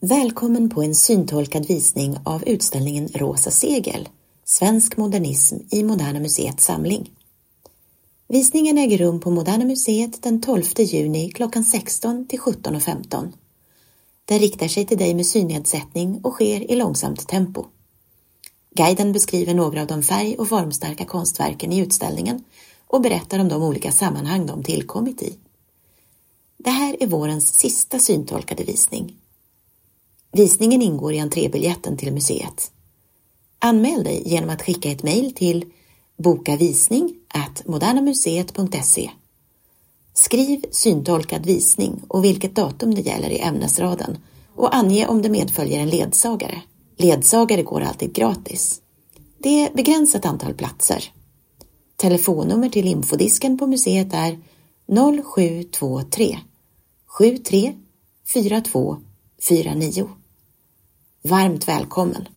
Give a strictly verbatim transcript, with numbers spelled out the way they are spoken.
Välkommen på en syntolkad visning av utställningen Rosa segel, svensk modernism i Moderna Museets samling. Visningen äger rum på Moderna Museet den tolfte juni klockan sexton till sjutton och femton. Den riktar sig till dig med synnedsättning och sker i långsamt tempo. Guiden beskriver några av de färg- och formstarka konstverken i utställningen och berättar om de olika sammanhang de tillkommit i. Det här är vårens sista syntolkade visning. Visningen ingår i entrébiljetten till museet. Anmäl dig genom att skicka ett mejl till bokavisning at modernamuseet punkt se. Skriv syntolkad visning och vilket datum det gäller i ämnesraden och ange om det medföljer en ledsagare. Ledsagare går alltid gratis. Det är begränsat antal platser. Telefonnummer till infodisken på museet är noll sju två tre sju tre fyra två fyra nio. Varmt välkommen!